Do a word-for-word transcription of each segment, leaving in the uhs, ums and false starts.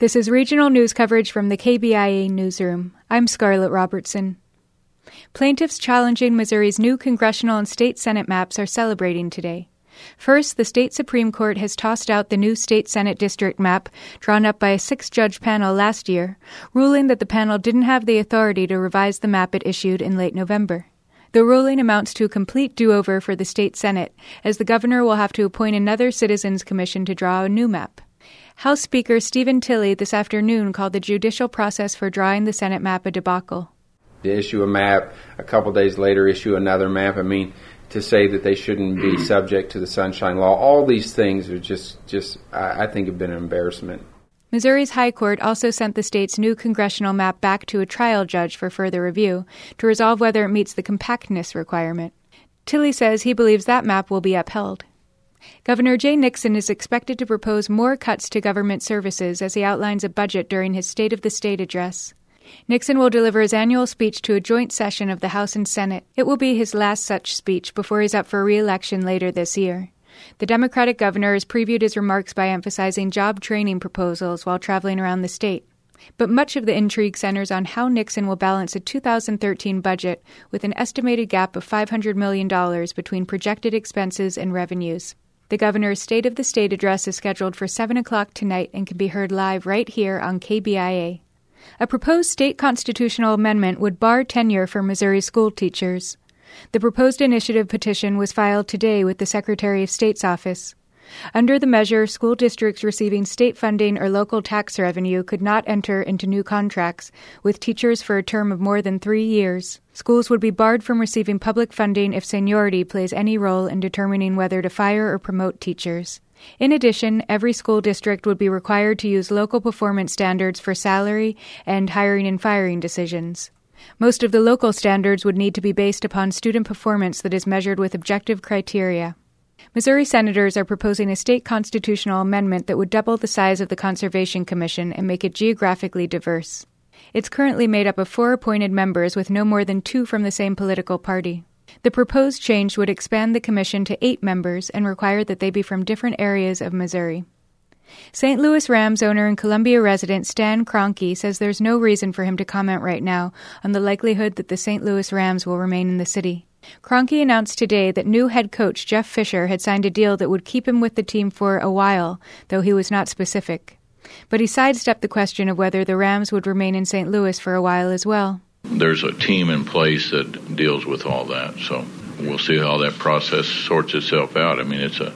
This is regional news coverage from the K B I A newsroom. I'm Scarlett Robertson. Plaintiffs challenging Missouri's new congressional and state Senate maps are celebrating today. First, the state Supreme Court has tossed out the new state Senate district map drawn up by a six-judge panel last year, ruling that the panel didn't have the authority to revise the map it issued in late November. The ruling amounts to a complete do-over for the state Senate, as the governor will have to appoint another citizens commission to draw a new map. House Speaker Stephen Tilley this afternoon called the judicial process for drawing the Senate map a debacle. To issue a map, a couple days later issue another map, I mean, to say that they shouldn't be subject to the Sunshine Law, all these things are just, just I think, have been an embarrassment. Missouri's High Court also sent the state's new congressional map back to a trial judge for further review to resolve whether it meets the compactness requirement. Tilley says he believes that map will be upheld. Governor Jay Nixon is expected to propose more cuts to government services as he outlines a budget during his State of the State address. Nixon will deliver his annual speech to a joint session of the House and Senate. It will be his last such speech before he's up for re-election later this year. The Democratic governor has previewed his remarks by emphasizing job training proposals while traveling around the state. But much of the intrigue centers on how Nixon will balance a two thousand thirteen budget with an estimated gap of five hundred million dollars between projected expenses and revenues. The governor's State of the State address is scheduled for seven o'clock tonight and can be heard live right here on K B I A. A proposed state constitutional amendment would bar tenure for Missouri school teachers. The proposed initiative petition was filed today with the Secretary of State's office. Under the measure, school districts receiving state funding or local tax revenue could not enter into new contracts with teachers for a term of more than three years. Schools would be barred from receiving public funding if seniority plays any role in determining whether to fire or promote teachers. In addition, every school district would be required to use local performance standards for salary and hiring and firing decisions. Most of the local standards would need to be based upon student performance that is measured with objective criteria. Missouri senators are proposing a state constitutional amendment that would double the size of the Conservation Commission and make it geographically diverse. It's currently made up of four appointed members with no more than two from the same political party. The proposed change would expand the commission to eight members and require that they be from different areas of Missouri. Saint Louis Rams owner and Columbia resident Stan Kroenke says there's no reason for him to comment right now on the likelihood that the Saint Louis Rams will remain in the city. Kroenke announced today that new head coach Jeff Fisher had signed a deal that would keep him with the team for a while, though he was not specific. But he sidestepped the question of whether the Rams would remain in Saint Louis for a while as well. There's a team in place that deals with all that, so we'll see how that process sorts itself out. I mean, it's a,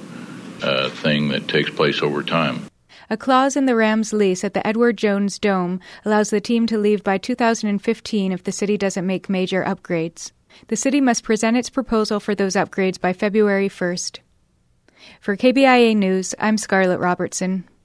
a thing that takes place over time. A clause in the Rams' lease at the Edward Jones Dome allows the team to leave by two thousand fifteen if the city doesn't make major upgrades. The city must present its proposal for those upgrades by February first. For K B I A News, I'm Scarlett Robertson.